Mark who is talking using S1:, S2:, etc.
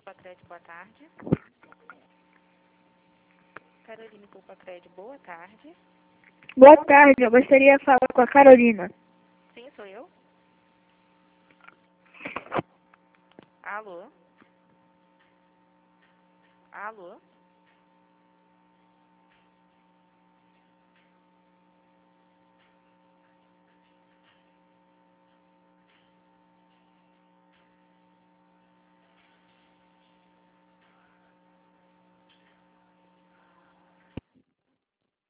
S1: Poupa-Crédito, boa tarde. Caroline Poupa-Crédito, boa tarde.
S2: Boa tarde, eu gostaria de falar com a Carolina.
S1: Sim, sou eu. Alô? Alô?